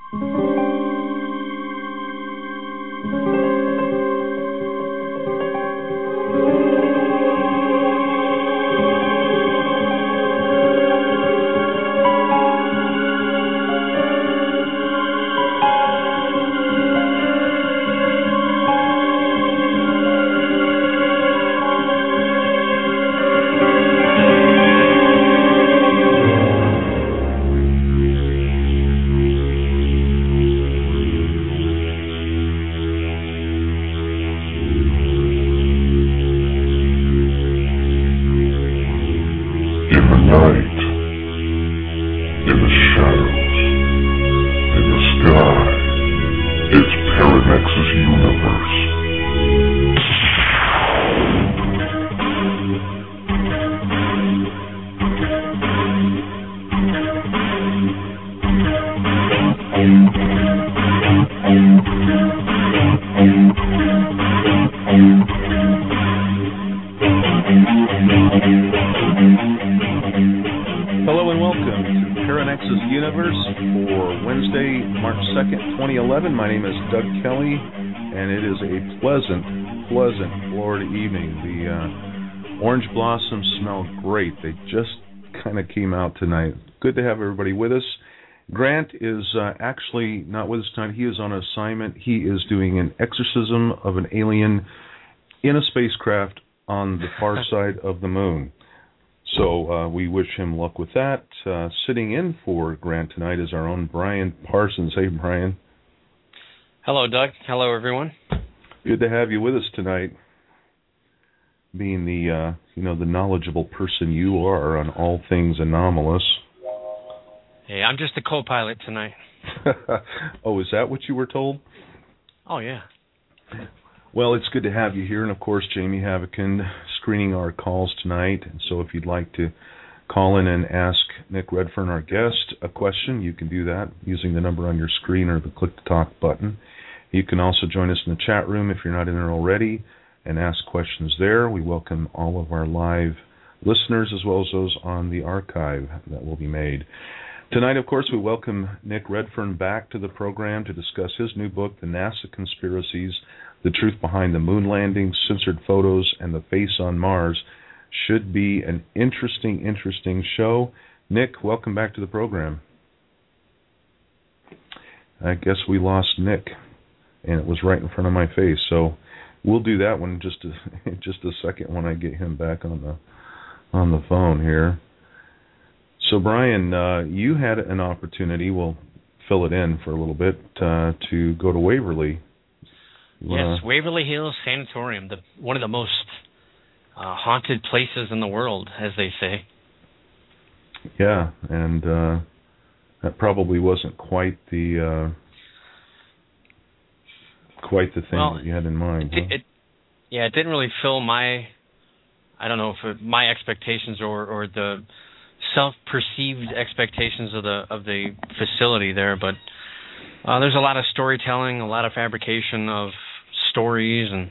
Hello and welcome to Paranexus Universe for Wednesday, March 2nd, 2011. My name is Doug Kelly, and it is a pleasant Florida evening. The orange blossoms smell great. They just kind of came out tonight. Good to have everybody with us. Grant is actually not with us tonight. He is on assignment. He is doing an exorcism of an alien in a spacecraft on the far side of the moon. So we wish him luck with that. Sitting in for Grant tonight is our own Brian Parsons. Hey, Brian. Hello, Doug. Hello, everyone. Good to have you with us tonight. Being the the knowledgeable person you are on all things anomalous. Hey, I'm just the co-pilot tonight. Oh, is that what you were told? Oh, yeah. Well, it's good to have you here, and of course, Jamie Havikin screening our calls tonight. And so if you'd like to call in and ask Nick Redfern, our guest, a question, you can do that using the number on your screen or the Click to Talk button. You can also join us in the chat room if you're not in there already and ask questions there. We welcome all of our live listeners as well as those on the archive that will be made. Tonight, of course, we welcome Nick Redfern back to the program to discuss his new book, The NASA Conspiracies, The Truth Behind the Moon Landing, Censored Photos, and the Face on Mars. Should be an interesting show. Nick, welcome back to the program. I guess we lost Nick, and it was right in front of my face. So we'll do that one in just a second when I get him back on the phone here. So, Brian, you had an opportunity, we'll fill it in for a little bit, to go to Waverly. Yes, Waverly Hills Sanatorium, one of the most haunted places in the world, as they say. Yeah, and that probably wasn't quite the thing that you had in mind. It didn't really fill my expectations or the self-perceived expectations of the facility there, but there's a lot of storytelling, a lot of fabrication of stories, and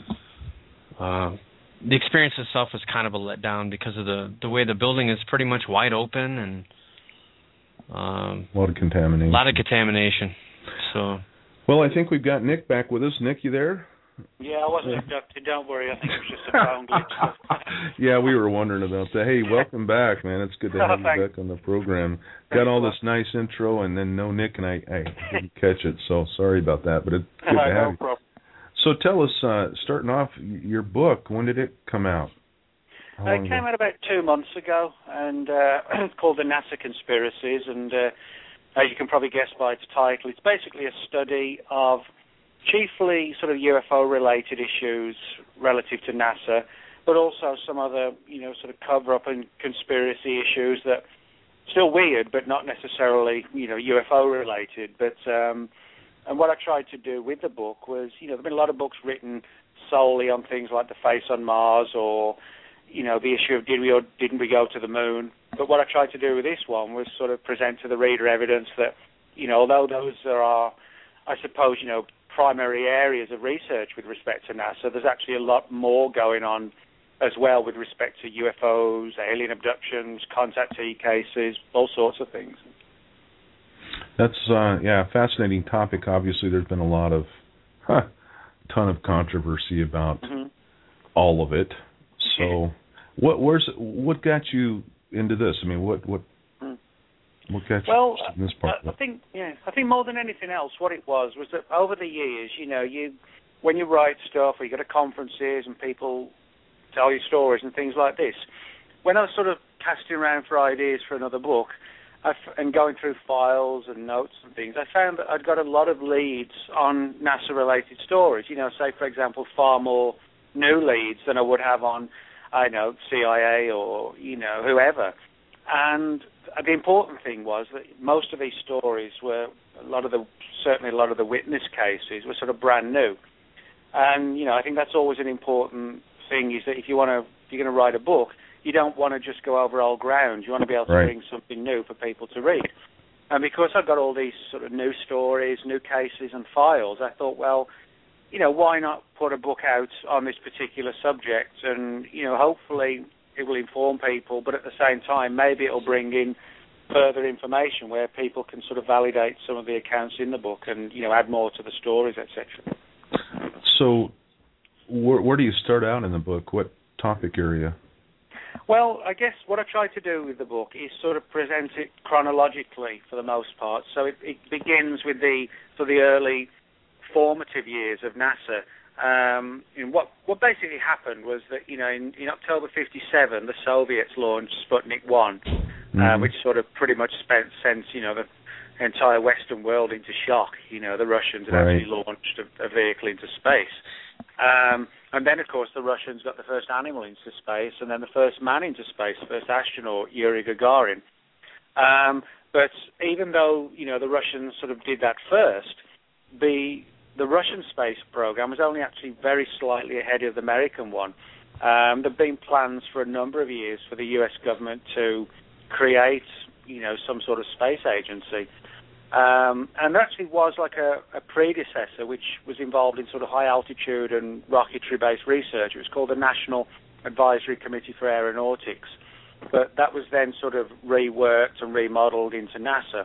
the experience itself was kind of a letdown because of the way the building is pretty much wide open and a lot of contamination. So, well, I think we've got Nick back with us. Nick, you there? Yeah, I wasn't abducted. Don't worry. I think it was just a phone glitch. Yeah, we were wondering about that. Hey, welcome back, man. It's good to have you back on the program. Got all this nice intro, and then no Nick, and I didn't catch it, so sorry about that. But it's good to have you. Problem. So tell us, starting off, your book, when did it come out? It came out about 2 months ago, and it's called The NASA Conspiracies, and as you can probably guess by its title, it's basically a study of chiefly sort of UFO-related issues relative to NASA, but also some other, sort of cover-up and conspiracy issues that still weird, but not necessarily, UFO-related. But and what I tried to do with the book was, there've been a lot of books written solely on things like the face on Mars or, the issue of did we or didn't we go to the moon. But what I tried to do with this one was sort of present to the reader evidence that, although those are, I suppose, primary areas of research with respect to NASA, there's actually a lot more going on as well with respect to UFOs, alien abductions, contactee cases, all sorts of things. That's fascinating topic. Obviously, there's been a lot of ton of controversy about all of it. So, what got you into this? I mean, what got you in this part? I think more than anything else, what it was that over the years, when you write stuff or you go to conferences and people tell you stories and things like this, when I was sort of casting around for ideas for another book and going through files and notes and things, I found that I'd got a lot of leads on NASA-related stories. Say, for example, far more new leads than I would have on, CIA or, whoever. And the important thing was that most of these stories were, certainly a lot of the witness cases were sort of brand new. And, I think that's always an important thing, is that if you're going to write a book, you don't want to just go over old ground. You want to be able to bring something new for people to read. And because I've got all these sort of new stories, new cases and files, I thought, well, why not put a book out on this particular subject? And, hopefully it will inform people, but at the same time, maybe it'll bring in further information where people can sort of validate some of the accounts in the book and, add more to the stories, etc. So where do you start out in the book? What topic area? Well, I guess what I try to do with the book is sort of present it chronologically for the most part. So it begins with the early formative years of NASA. And what basically happened was that, in October 1957, the Soviets launched Sputnik 1, which sort of pretty much sent the entire Western world into shock. The Russians had actually launched a vehicle into space. And then, of course, the Russians got the first animal into space, and then the first man into space, the first astronaut, Yuri Gagarin. But even though, the Russians sort of did that first, the Russian space program was only actually very slightly ahead of the American one. There have been plans for a number of years for the U.S. government to create, some sort of space agency. And there actually was like a predecessor which was involved in sort of high altitude and rocketry-based research. It was called the National Advisory Committee for Aeronautics. But that was then sort of reworked and remodeled into NASA.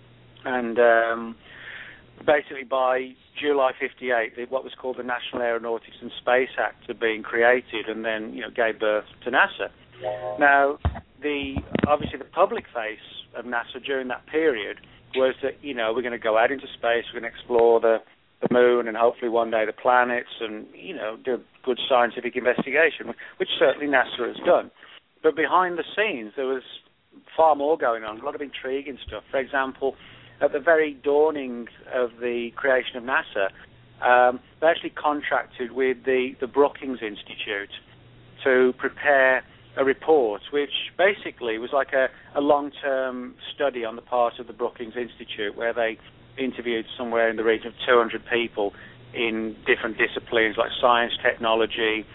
And basically by July 1958, what was called the National Aeronautics and Space Act had been created and then, gave birth to NASA. Now, obviously the public face of NASA during that period was that, we're going to go out into space, we're going to explore the moon and hopefully one day the planets and, do good scientific investigation, which certainly NASA has done. But behind the scenes, there was far more going on, a lot of intriguing stuff. For example, at the very dawning of the creation of NASA, they actually contracted with the Brookings Institute to prepare a report, which basically was like a long-term study on the part of the Brookings Institute, where they interviewed somewhere in the region of 200 people in different disciplines like science, technology,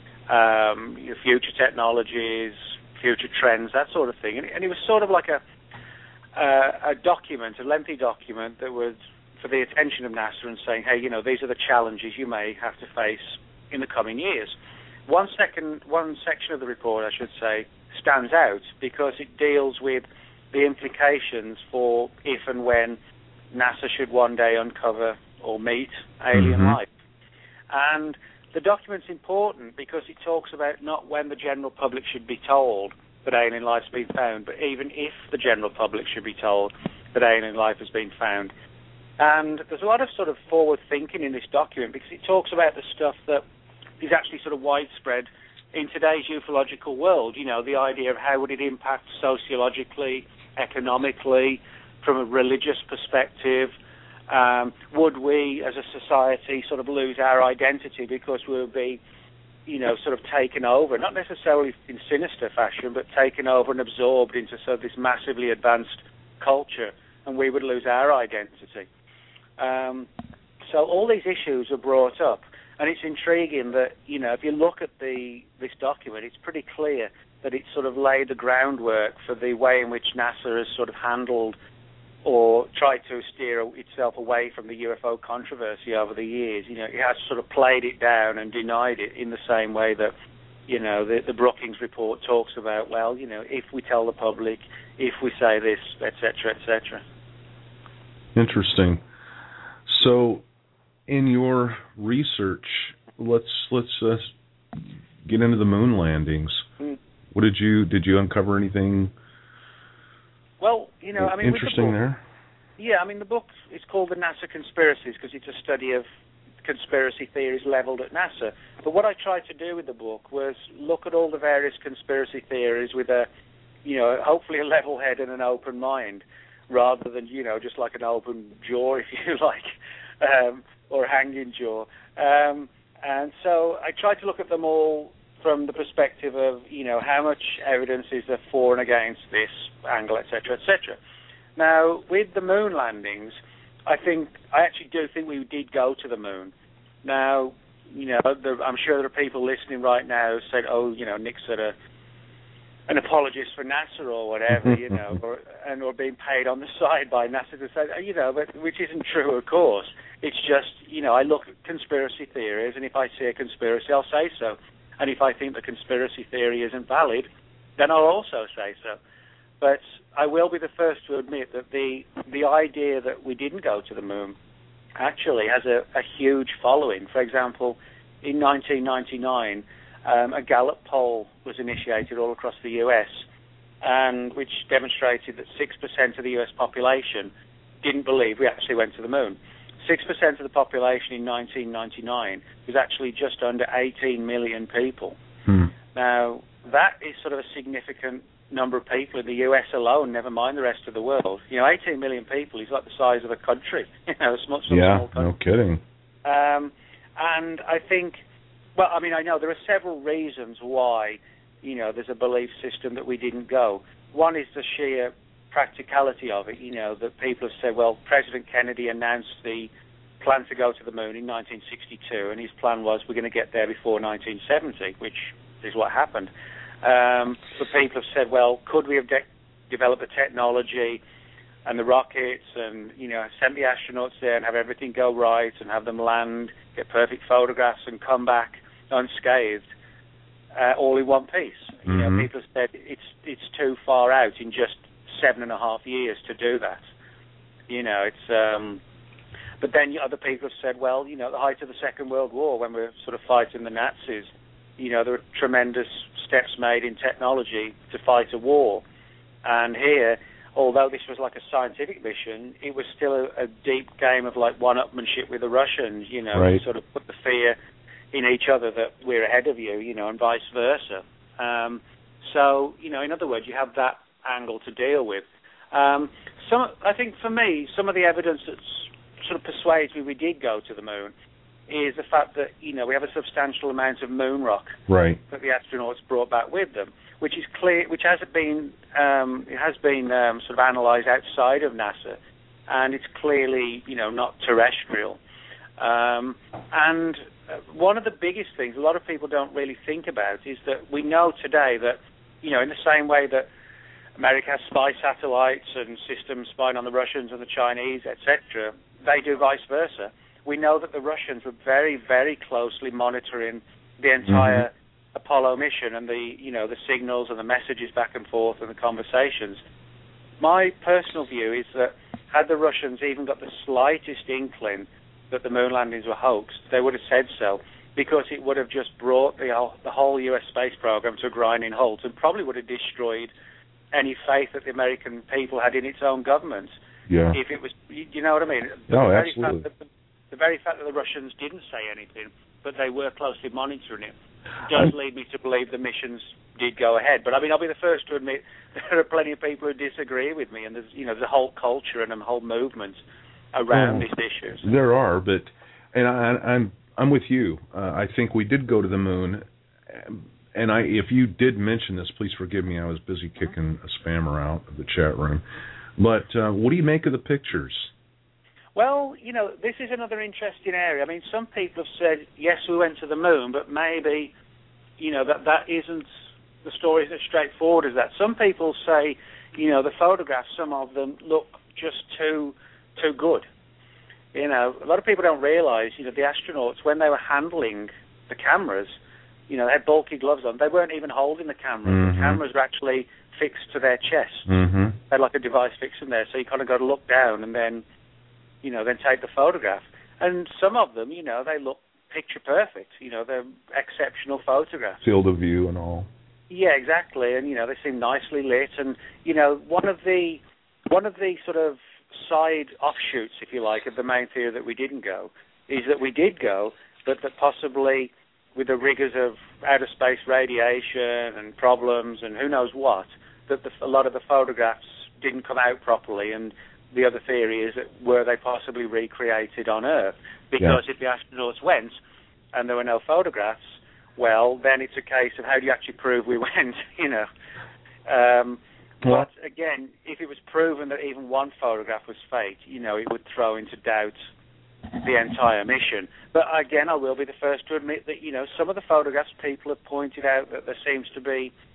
future technologies, future trends, that sort of thing. And it was sort of like a document, a lengthy document that was for the attention of NASA and saying, hey, these are the challenges you may have to face in the coming years. One section of the report, I should say, stands out because it deals with the implications for if and when NASA should one day uncover or meet alien life. And the document's important because it talks about not when the general public should be told that alien life's been found, but even if the general public should be told that alien life has been found. And there's a lot of sort of forward thinking in this document because it talks about the stuff that is actually sort of widespread in today's ufological world. The idea of how would it impact sociologically, economically, from a religious perspective. Would we, as a society, sort of lose our identity because we would be, sort of taken over, not necessarily in sinister fashion, but taken over and absorbed into sort of this massively advanced culture, and we would lose our identity. So all these issues are brought up. And it's intriguing that, if you look at this document, it's pretty clear that it sort of laid the groundwork for the way in which NASA has sort of handled or tried to steer itself away from the UFO controversy over the years. It has sort of played it down and denied it in the same way that, the Brookings report talks about, well, if we tell the public, if we say this, etc., etc. Interesting. So, in your research, let's get into the moon landings. What did you uncover anything? Well, I mean, interesting there. Yeah, I mean, the book is called The NASA Conspiracies because it's a study of conspiracy theories leveled at NASA. But what I tried to do with the book was look at all the various conspiracy theories with a, hopefully a level head and an open mind, rather than, just like an open jaw, if you like, or a hanging jaw. And so I tried to look at them all from the perspective of, how much evidence is there for and against this angle, etc., etc. Now, with the moon landings, I actually do think we did go to the moon. Now, I'm sure there are people listening right now who said, Nick's an apologist for NASA or whatever, or being paid on the side by NASA to say, but which isn't true, of course. It's just, I look at conspiracy theories, and if I see a conspiracy, I'll say so. And if I think the conspiracy theory isn't valid, then I'll also say so. But I will be the first to admit that the idea that we didn't go to the moon actually has a huge following. For example, in 1999, a Gallup poll was initiated all across the U.S., and which demonstrated that 6% of the U.S. population didn't believe we actually went to the moon. 6% of the population in 1999 was actually just under 18 million people. Now, that is sort of a significant number of people in the U.S. alone, never mind the rest of the world. 18 million people is like the size of a country. A small country. No kidding. And I think, I know there are several reasons why, there's a belief system that we didn't go. One is the sheer practicality of it, that people have said, well, President Kennedy announced the plan to go to the moon in 1962, and his plan was we're going to get there before 1970, which is what happened. But people have said, well, could we have developed the technology and the rockets and, send the astronauts there and have everything go right and have them land, get perfect photographs and come back unscathed, all in one piece? People have said it's too far out in just 7.5 years to do that. But then other people have said, well, at the height of the Second World War, when we were sort of fighting the Nazis, there were tremendous steps made in technology to fight a war. And here, although this was like a scientific mission, it was still a deep game of like one-upmanship with the Russians, right. To sort of put the fear in each other that we're ahead of you, and vice versa. So, in other words, you have that angle to deal with. I think for me, some of the evidence that sort of persuades me we did go to the moon is the fact that, we have a substantial amount of moon rock that the astronauts brought back with them, which is clear, which has been sort of analysed outside of NASA, and it's clearly, not terrestrial. And one of the biggest things a lot of people don't really think about is that we know today that, in the same way that America has spy satellites and systems spying on the Russians and the Chinese, etc., they do vice versa. We know that the Russians were very, very closely monitoring the entire Apollo mission and the signals and the messages back and forth and the conversations. My personal view is that had the Russians even got the slightest inkling that the moon landings were hoaxed, they would have said so, because it would have just brought the whole U.S. space program to a grinding halt and probably would have destroyed any faith that the American people had in its own government. Yeah. If it was, you know what I mean? Absolutely. The very fact that the Russians didn't say anything, but they were closely monitoring it, does lead me to believe the missions did go ahead. But I'll be the first to admit there are plenty of people who disagree with me, and there's a whole culture and a whole movement around these issues. There are, and I'm with you. I think we did go to the moon. And if you did mention this, please forgive me. I was busy kicking a spammer out of the chat room. But what do you make of the pictures? Well, this is another interesting area. Some people have said, yes, we went to the moon, but maybe, that isn't, the story isn't as straightforward as that. Some people say, the photographs, some of them look just too good. A lot of people don't realize, the astronauts, when they were handling the cameras, they had bulky gloves on. They weren't even holding the cameras. The cameras were actually fixed to their chest. They had like a device fixed in there, so you kind of got to look down and then, then take the photograph. And some of them, they look picture perfect. They're exceptional photographs. Field of view and all. Yeah, exactly. And they seem nicely lit. And one of the sort of side offshoots, if you like, of the main theory that we didn't go is that we did go, but that possibly with the rigors of outer space radiation and problems and who knows what, that a lot of the photographs didn't come out properly. And the other theory is that were they possibly recreated on Earth? Because if the astronauts went and there were no photographs, well, then it's a case of how do you actually prove we went, But again, if it was proven that even one photograph was fake, it would throw into doubt the entire mission. But again, I will be the first to admit that, some of the photographs people have pointed out that there seem to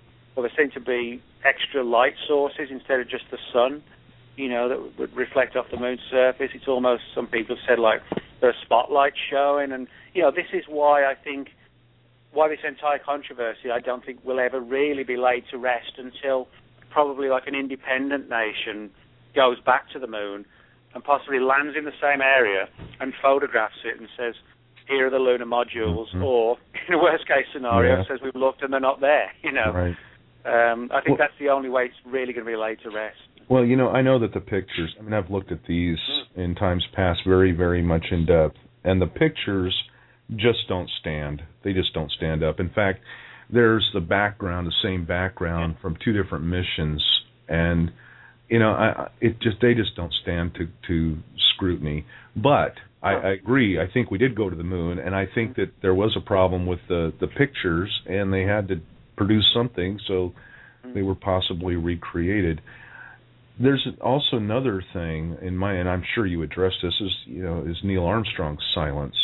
be extra light sources instead of just the sun, that would reflect off the moon's surface. It's almost, some people have said, like, there are spotlights showing. And, this is why I think, why this entire controversy, I don't think will ever really be laid to rest until probably like an independent nation goes back to the moon and possibly lands in the same area and photographs it and says, here are the lunar modules, or in a worst-case scenario, says we've looked and they're not there, Right. I think that's the only way it's really going to be laid to rest. Well, I know that the pictures, I've looked at these in times past very, very much in depth, and the pictures just don't stand. They just don't stand up. In fact, there's the same background from two different missions, and they just don't stand to scrutiny. But I agree. I think we did go to the moon, and I think that there was a problem with the pictures, and they had to produce something, so they were possibly recreated. There's also another thing and I'm sure you addressed this, is Neil Armstrong's silence.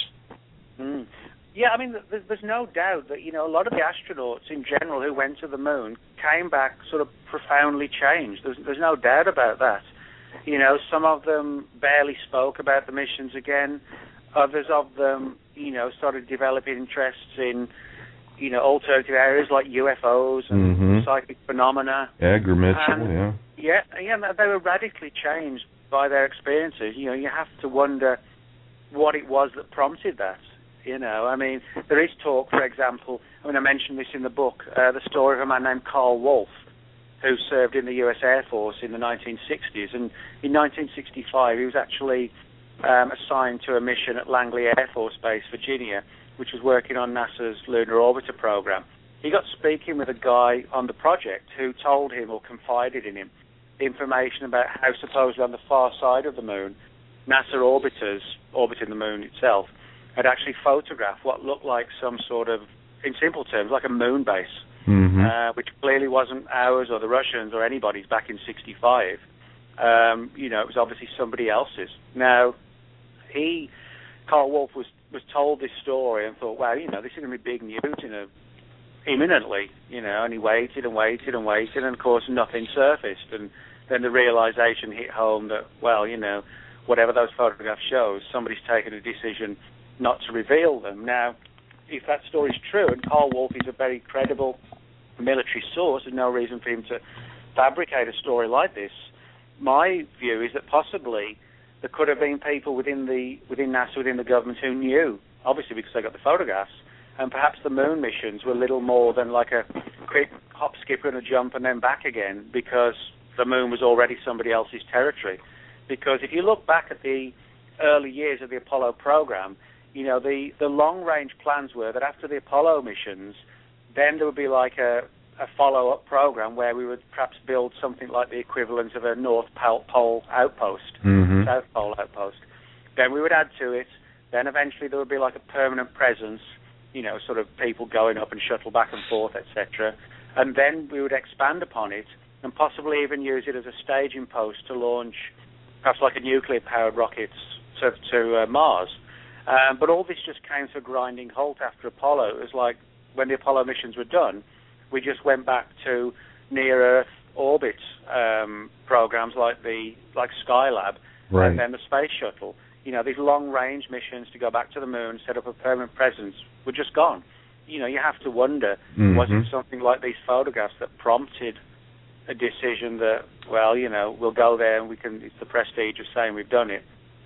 Yeah, there's no doubt that, a lot of the astronauts in general who went to the moon came back sort of profoundly changed. There's no doubt about that. Some of them barely spoke about the missions again. Others of them, started developing interests in, alternative areas like UFOs and psychic phenomena. Edgar Mitchell, Yeah, they were radically changed by their experiences. You have to wonder what it was that prompted that. There is talk, for example, I mentioned this in the book, the story of a man named Carl Wolf, who served in the U.S. Air Force in the 1960s. And in 1965, he was actually assigned to a mission at Langley Air Force Base, Virginia, which was working on NASA's Lunar Orbiter program. He got speaking with a guy on the project who told him or confided in him information about how supposedly on the far side of the moon, NASA orbiters orbiting the moon itself had actually photographed what looked like some sort of, in simple terms, like a moon base, which clearly wasn't ours or the Russians or anybody's back in 65. It was obviously somebody else's. Now, Carl Wolf was told this story and thought, wow, this is going to be big news, imminently, and he waited and waited and waited, and of course nothing surfaced. And then the realization hit home that, well, whatever those photographs show, somebody's taken a decision not to reveal them. Now, if that story's true, and Carl Wolf is a very credible military source, there's no reason for him to fabricate a story like this. My view is that possibly there could have been people within NASA, within the government, who knew, obviously because they got the photographs, and perhaps the moon missions were little more than like a quick hop, skip, and a jump and then back again, because the moon was already somebody else's territory. Because if you look back at the early years of the Apollo program, the long-range plans were that after the Apollo missions, then there would be like a follow-up program where we would perhaps build something like the equivalent of a North Pole outpost, South Pole outpost. Then we would add to it. Then eventually there would be like a permanent presence, sort of people going up and shuttle back and forth, etc. And then we would expand upon it and possibly even use it as a staging post to launch perhaps like a nuclear-powered rocket to Mars. But all this just came to a grinding halt after Apollo. It was like when the Apollo missions were done, we just went back to near-Earth orbit programs like Skylab, right, and then the Space Shuttle. These long-range missions to go back to the moon, set up a permanent presence, were just gone. You have to wonder, was it something like these photographs that prompted a decision that, well, we'll go there and it's the prestige of saying we've done it,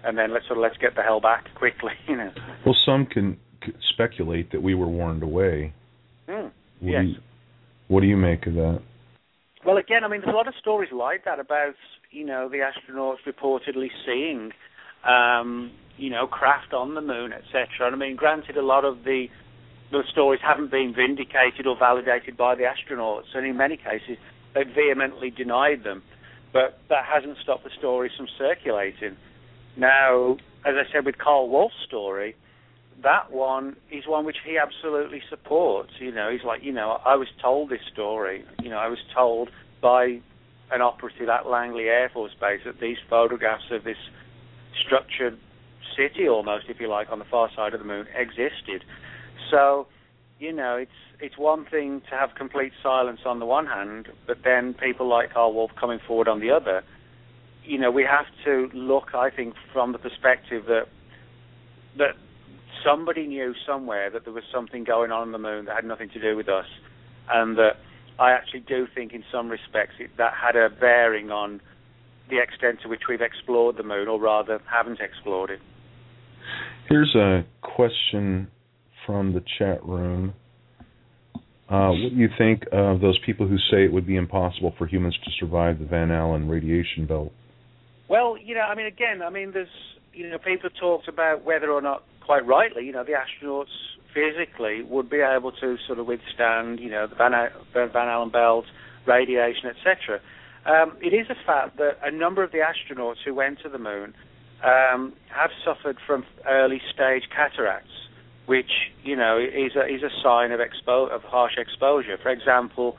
and then let's get the hell back quickly, you know. Well, some can speculate that we were warned away. Yes. What do you make of that? Well, again, I mean, there's a lot of stories like that about, you know, the astronauts reportedly seeing, you know, craft on the moon, etc. And I mean, granted, a lot of the stories haven't been vindicated or validated by the astronauts, and in many cases, they've vehemently denied them. But that hasn't stopped the stories from circulating. Now, as I said with Carl Wolf's story, that one is one which he absolutely supports. You know, he's like, you know, I was told this story. You know, I was told by an operative at Langley Air Force Base that these photographs of this structured city, almost, if you like, on the far side of the moon existed. So, you know, it's one thing to have complete silence on the one hand, but then people like Carl Wolf coming forward on the other. You know, we have to look, I think, from the perspective that somebody knew somewhere that there was something going on the moon that had nothing to do with us, and that I actually do think in some respects that had a bearing on the extent to which we've explored the moon, or rather haven't explored it. Here's a question from the chat room. What do you think of those people who say it would be impossible for humans to survive the Van Allen radiation belt? Well, you know, I mean, again, I mean, there's, you know, people talked about whether or not, quite rightly, you know, the astronauts physically would be able to sort of withstand, you know, the Van Allen belt, radiation, etc. It is a fact that a number of the astronauts who went to the moon have suffered from early-stage cataracts, which, you know, is a sign of harsh exposure. For example,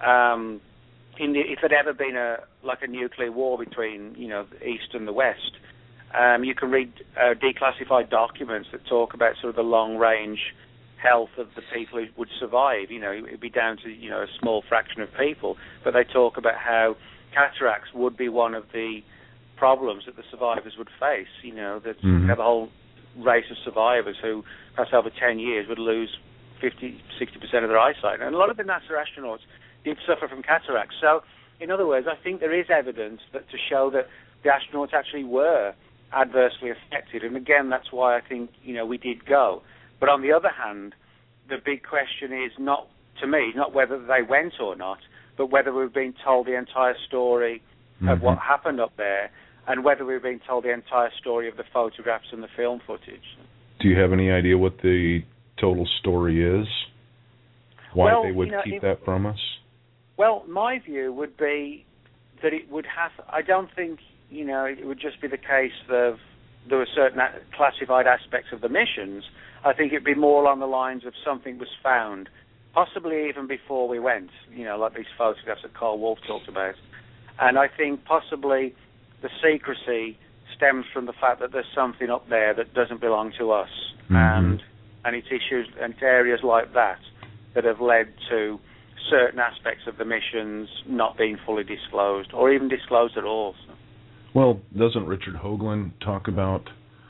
if there'd ever been a nuclear war between, you know, the East and the West, you can read declassified documents that talk about sort of the long-range health of the people who would survive. You know, it'd be down to, you know, a small fraction of people, but they talk about how cataracts would be one of the problems that the survivors would face. You know, that you have a whole race of survivors who, perhaps over 10 years, would lose 50-60% of their eyesight. And a lot of the NASA astronauts did suffer from cataracts. So, in other words, I think there is evidence to show that the astronauts actually were adversely affected. And again, that's why I think, you know, we did go. But on the other hand, the big question is not, to me, not whether they went or not, but whether we've been told the entire story of what happened up there, and whether we've been told the entire story of the photographs and the film footage. Do you have any idea what the total story is? Why they would keep that from us? Well, my view would be that it would have, I don't think, you know, it would just be the case of there were certain classified aspects of the missions. I think it'd be more along the lines of something was found, possibly even before we went, you know, like these photographs that Carl Wolf talked about. And I think possibly the secrecy stems from the fact that there's something up there that doesn't belong to us. And it's issues and areas like that have led to certain aspects of the missions not being fully disclosed, or even disclosed at all. So. Well, doesn't Richard Hoagland talk about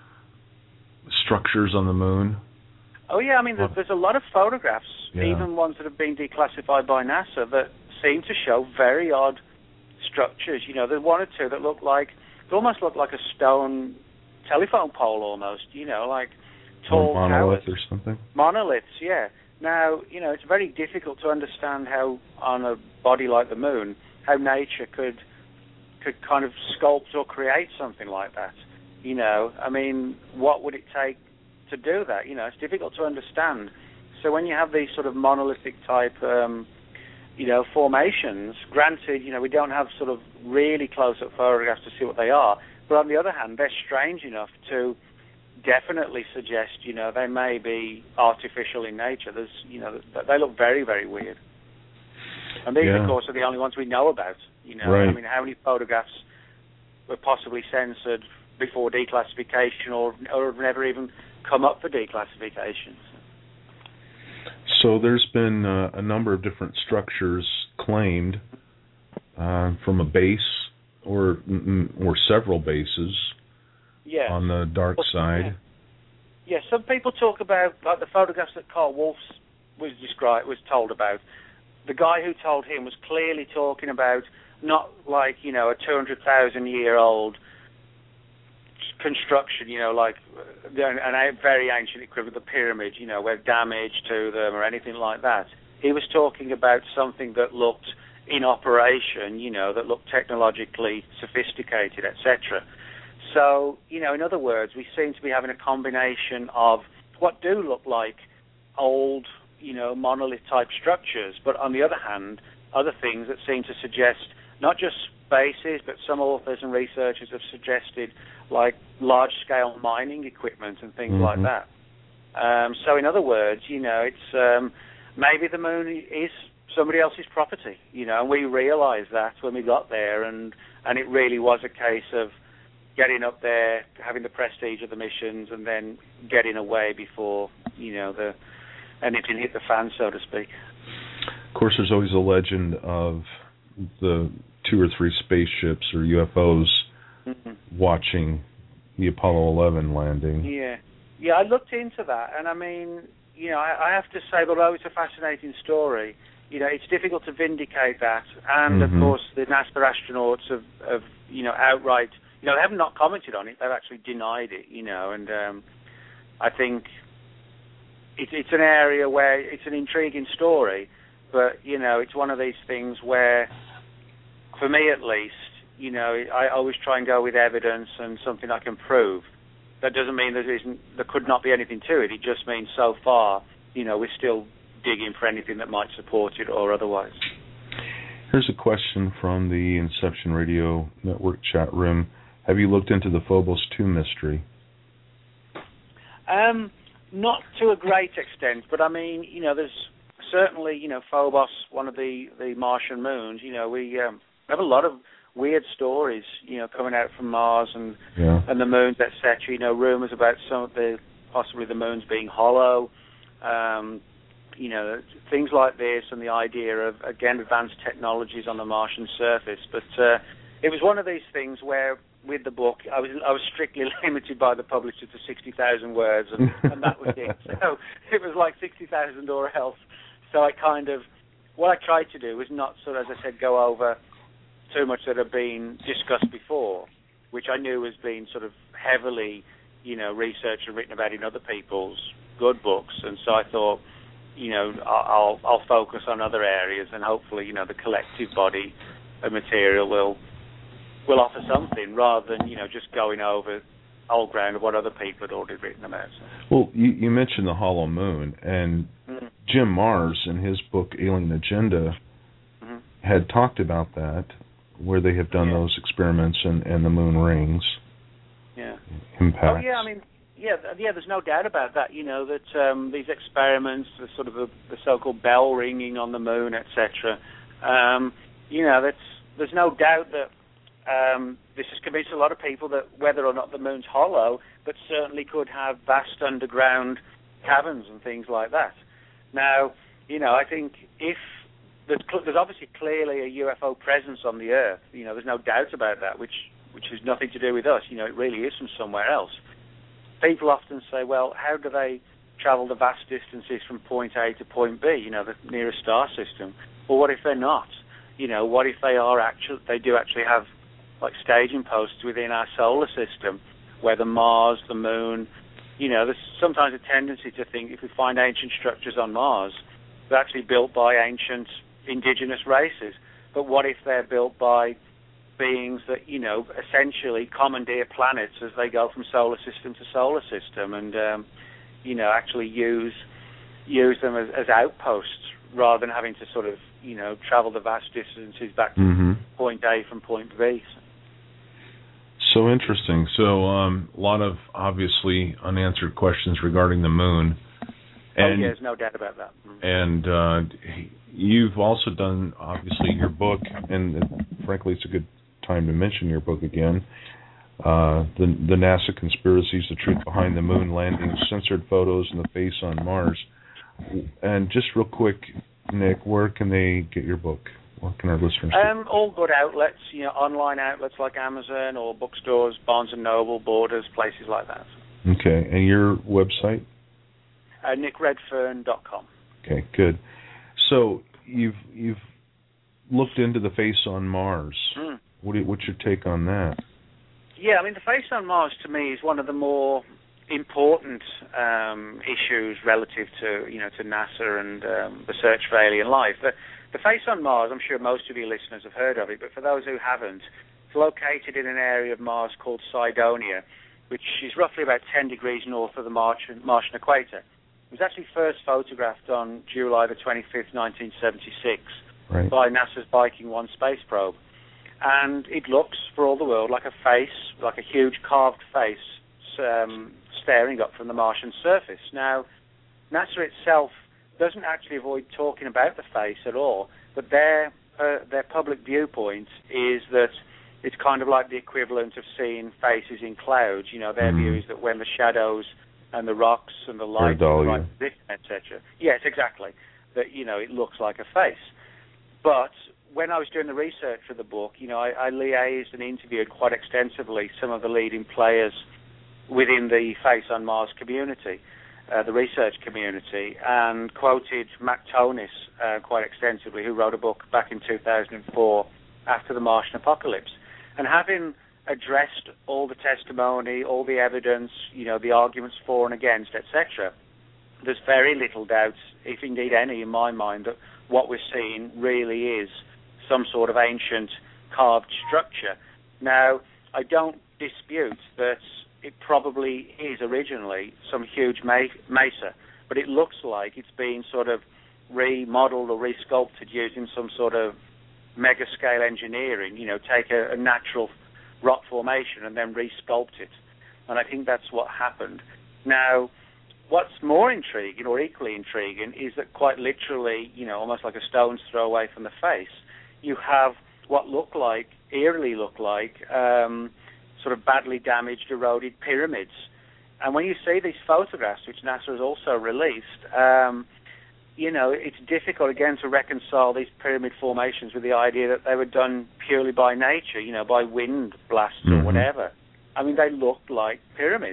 structures on the moon? Oh, yeah, I mean, there's a lot of photographs, even ones that have been declassified by NASA, that seem to show very odd structures. You know, there's one or two that almost look like a stone telephone pole almost, you know, like tall monolith towers. Or something? Monoliths, yeah. Now, you know, it's very difficult to understand how, on a body like the moon, how nature could kind of sculpt or create something like that. You know, I mean, what would it take to do that? You know, it's difficult to understand. So when you have these sort of monolithic type, you know, formations, granted, you know, we don't have sort of really close-up photographs to see what they are, but on the other hand, they're strange enough to definitely suggest, you know, they may be artificial in nature. There's, you know, they look very, very weird. And these, of course, are the only ones we know about. You know, I mean, how many photographs were possibly censored before declassification, or have never even come up for declassification? So there's been a number of different structures claimed from a base or several bases on the dark side. Yeah, some people talk about, like the photographs that Carl Wolf was told about. The guy who told him was clearly talking about not like, you know, a 200,000-year-old construction, like a very ancient equivalent of the pyramid, with damage to them or anything like that. He was talking about something that looked in operation, that looked technologically sophisticated, etc. So, in other words, we seem to be having a combination of what do look like old, monolith-type structures, but on the other hand, other things that seem to suggest not just bases, but some authors and researchers have suggested like large-scale mining equipment and things like that. So in other words, it's maybe the moon is somebody else's property, and we realised that when we got there, and it really was a case of getting up there, having the prestige of the missions, and then getting away before, anything hit the fan, so to speak. Of course, there's always a legend of the 2 or 3 spaceships or UFOs watching the Apollo 11 landing. Yeah, I looked into that, and I mean, I have to say, although it's a fascinating story, it's difficult to vindicate that, and of course, the NASA astronauts have outright, they have not commented on it, they've actually denied it, and I think it's an area where it's an intriguing story, but, it's one of these things where, for me at least, I always try and go with evidence and something I can prove. That doesn't mean there could not be anything to it. It just means so far, we're still digging for anything that might support it or otherwise. Here's a question from the Inception Radio Network chat room. Have you looked into the Phobos 2 mystery? Not to a great extent, but I mean, there's certainly, Phobos, one of the Martian moons, we have a lot of weird stories, coming out from Mars and the moons, etc. Rumors about possibly the moons being hollow, things like this, and the idea of, again, advanced technologies on the Martian surface. But it was one of these things where, with the book, I was strictly limited by the publisher to 60,000 words, and that was it. So it was like 60,000 or else. So what I tried to do was not sort of, as I said, go over too much that had been discussed before, which I knew was being sort of heavily, researched and written about in other people's good books. And so I thought, I'll focus on other areas, and hopefully, the collective body of material will offer something rather than, just going over old ground of what other people had already written about. Well, you mentioned the hollow moon, and Jim Marrs, in his book Alien Agenda, had talked about that, where they have done those experiments and the moon rings. Impacts. Oh, yeah, I mean, there's no doubt about that, that these experiments, the sort of the so-called bell ringing on the moon, etc., there's no doubt that this has convinced a lot of people that whether or not the moon's hollow, but certainly could have vast underground caverns and things like that. Now, I think if there's obviously clearly a UFO presence on the Earth, there's no doubt about that, which has nothing to do with us, it really is from somewhere else. People often say, well, how do they travel the vast distances from point A to point B, the nearest star system? Well, what if they're not? What if they do actually have like staging posts within our solar system, where the Mars, the moon, there's sometimes a tendency to think if we find ancient structures on Mars, they're actually built by ancient indigenous races. But what if they're built by beings that, essentially commandeer planets as they go from solar system to solar system, and, actually use them as outposts rather than having to sort of, travel the vast distances back to point A from point B. So interesting. So a lot of obviously unanswered questions regarding the moon. And, there's no doubt about that. And you've also done, obviously, your book, and frankly, it's a good time to mention your book again, the NASA Conspiracies, The Truth Behind the Moon Landing, Censored Photos, and the Face on Mars. And just real quick, Nick, where can they get your book? What can our listeners do? All good outlets, online outlets like Amazon or bookstores, Barnes & Noble, Borders, places like that. Okay, and your website? NickRedfern.com. Okay, good. So you've looked into the face on Mars. What's your take on that? Yeah, I mean, the face on Mars to me is one of the more important issues relative to NASA and the search for alien life. The face on Mars, I'm sure most of your listeners have heard of it, but for those who haven't, it's located in an area of Mars called Cydonia, which is roughly about 10 degrees north of the Martian equator. It was actually first photographed on July the 25th, 1976, by NASA's Viking 1 space probe. And it looks, for all the world, like a face, like a huge carved face staring up from the Martian surface. Now, NASA itself doesn't actually avoid talking about the face at all, but their public viewpoint is that it's kind of like the equivalent of seeing faces in clouds. Their view is that when the shadows and the rocks and the light, etc. Yes, exactly. That it looks like a face. But when I was doing the research for the book, I liaised and interviewed quite extensively some of the leading players within the Face on Mars community, the research community, and quoted Mac Tonis quite extensively, who wrote a book back in 2004, After the Martian Apocalypse. And having addressed all the testimony, all the evidence, the arguments for and against, etc., there's very little doubt, if indeed any, in my mind, that what we're seeing really is some sort of ancient carved structure. Now, I don't dispute that it probably is originally some huge mesa, but it looks like it's been sort of remodeled or resculpted using some sort of mega-scale engineering, take a natural rock formation and then resculpt it. And I think that's what happened. Now, what's more intriguing, or equally intriguing, is that quite literally, almost like a stone's throw away from the face, you have what eerily look like sort of badly damaged, eroded pyramids. And when you see these photographs, which NASA has also released, it's difficult, again, to reconcile these pyramid formations with the idea that they were done purely by nature, by wind blasts or whatever. I mean, they looked like pyramids.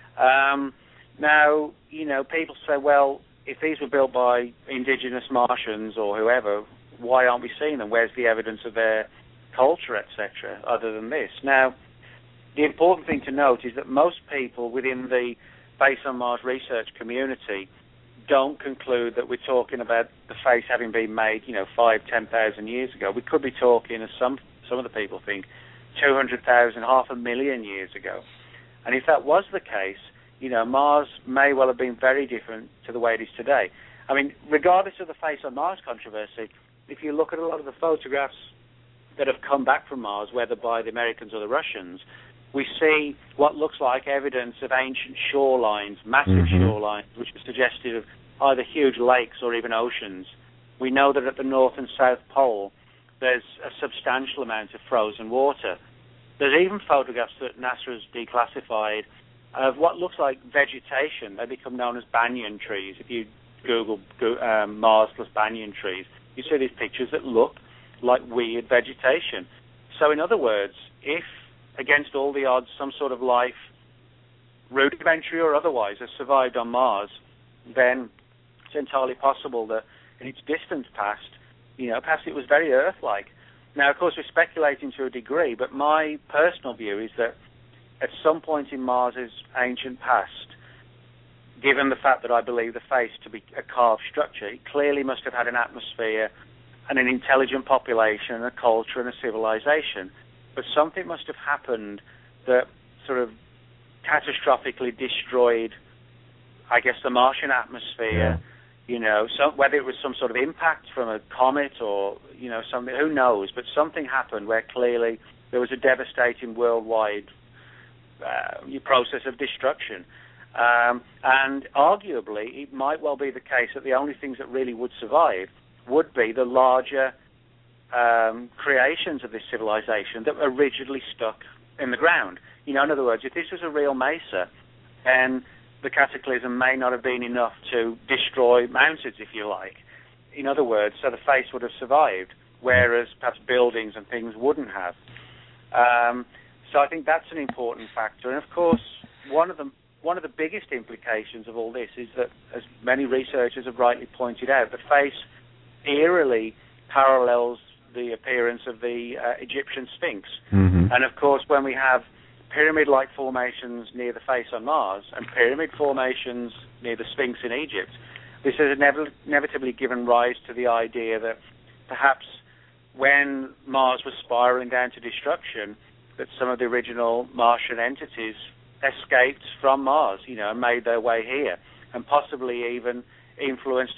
Now, people say, well, if these were built by indigenous Martians or whoever, why aren't we seeing them? Where's the evidence of their culture, etc., other than this? Now, the important thing to note is that most people within the Face on Mars research community don't conclude that we're talking about the face having been made, 5,000-10,000 years ago. We could be talking, as some of the people think, 200,000, 500,000 years ago. And if that was the case, Mars may well have been very different to the way it is today. I mean, regardless of the Face on Mars controversy, if you look at a lot of the photographs that have come back from Mars, whether by the Americans or the Russians, we see what looks like evidence of ancient shorelines, massive shorelines, which are suggestive of either huge lakes or even oceans. We know that at the North and South Pole, there's a substantial amount of frozen water. There's even photographs that NASA has declassified of what looks like vegetation. They become known as banyan trees. If you Google Mars plus banyan trees, you see these pictures that look like weird vegetation. So in other words, if, against all the odds, some sort of life, rudimentary or otherwise, has survived on Mars, then it's entirely possible that in its distant past, perhaps it was very Earth-like. Now, of course, we're speculating to a degree, but my personal view is that at some point in Mars's ancient past, given the fact that I believe the face to be a carved structure, it clearly must have had an atmosphere and an intelligent population, and a culture and a civilization. But something must have happened that sort of catastrophically destroyed, I guess, the Martian atmosphere. Whether it was some sort of impact from a comet or, something, who knows, but something happened where clearly there was a devastating worldwide process of destruction. And arguably, it might well be the case that the only things that really would survive would be the larger creations of this civilization that were rigidly stuck in the ground. In other words, if this was a real mesa, then the cataclysm may not have been enough to destroy mountains, if you like. In other words, so the face would have survived, whereas perhaps buildings and things wouldn't have. So I think that's an important factor. And of course, one of the biggest implications of all this is that, as many researchers have rightly pointed out, the face eerily parallels the appearance of the Egyptian Sphinx. And of course, when we have pyramid-like formations near the face on Mars and pyramid formations near the Sphinx in Egypt, this has inevitably given rise to the idea that perhaps when Mars was spiraling down to destruction, that some of the original Martian entities escaped from Mars, and made their way here, and possibly even influenced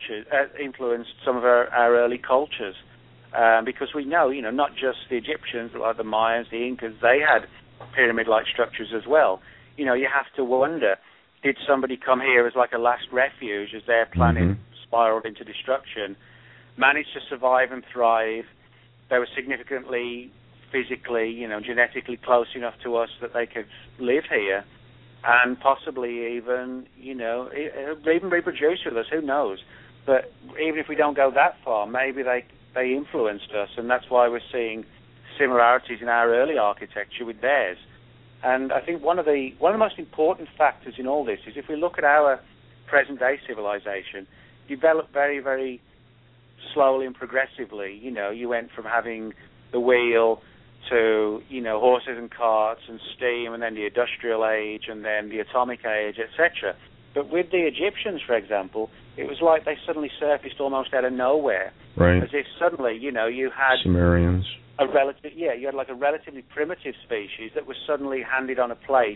some of our early cultures. Because we know, not just the Egyptians, but like the Mayans, the Incas, they had pyramid-like structures as well. You have to wonder, did somebody come here as like a last refuge as their planet spiraled into destruction, managed to survive and thrive? They were significantly physically, genetically close enough to us that they could live here, and possibly even, even reproduce with us. Who knows? But even if we don't go that far, maybe they influenced us, and that's why we're seeing similarities in our early architecture with theirs. And I think one of the most important factors in all this is if we look at our present-day civilization, developed very, very slowly and progressively. You went from having the wheel to, horses and carts and steam, and then the industrial age, and then the atomic age, etc. But with the Egyptians, for example, it was like they suddenly surfaced almost out of nowhere. Right. As if suddenly, you had Sumerians. You had like a relatively primitive species that was suddenly handed on a plate,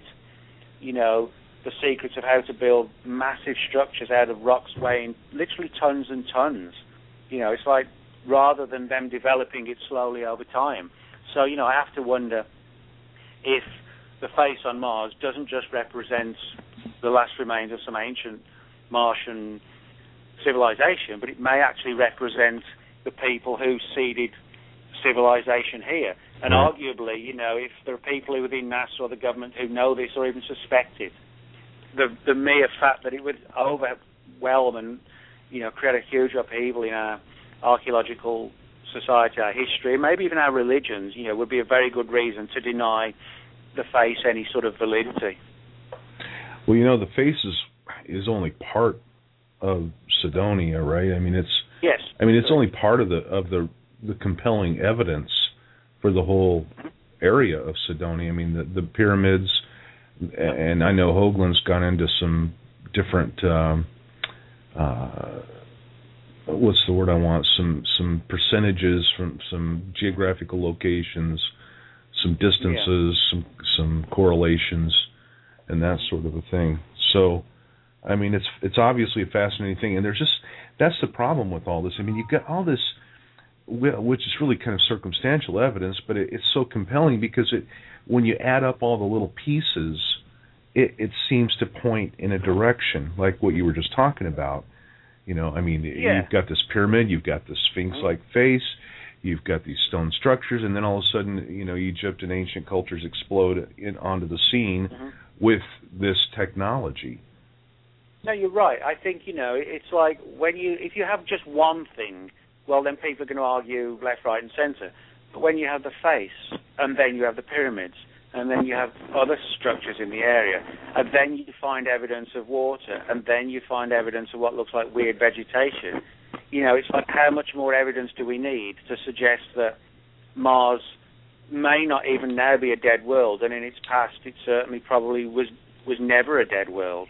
the secrets of how to build massive structures out of rocks weighing literally tons and tons. It's like rather than them developing it slowly over time. So, I have to wonder if the face on Mars doesn't just represent the last remains of some ancient Martian civilization, but it may actually represent the people who seeded civilization here. And arguably, if there are people within NASA or the government who know this or even suspect it, the mere fact that it would overwhelm and, create a huge upheaval in our archaeological society, our history, maybe even our religions, would be a very good reason to deny the face any sort of validity. Well, the face is only part of Cydonia, right? Yes. It's only part of the compelling evidence for the whole area of Cydonia. The pyramids, and I know Hoagland's gone into some different what's the word I want? Some percentages from some geographical locations, some distances, some correlations, and that sort of a thing. So, it's obviously a fascinating thing, and that's the problem with all this. You've got all this, which is really kind of circumstantial evidence, but it's so compelling because when you add up all the little pieces, it seems to point in a direction, like what you were just talking about. You've got this pyramid, you've got the Sphinx-like face, you've got these stone structures, and then all of a sudden, Egypt and ancient cultures explode onto the scene with this technology. No, you're right. I think, it's like if you have just one thing, well, then people are going to argue left, right, and center. But when you have the face, and then you have the pyramids, and then you have other structures in the area, and then you find evidence of water, and then you find evidence of what looks like weird vegetation, it's like how much more evidence do we need to suggest that Mars may not even now be a dead world, and in its past it certainly probably was never a dead world.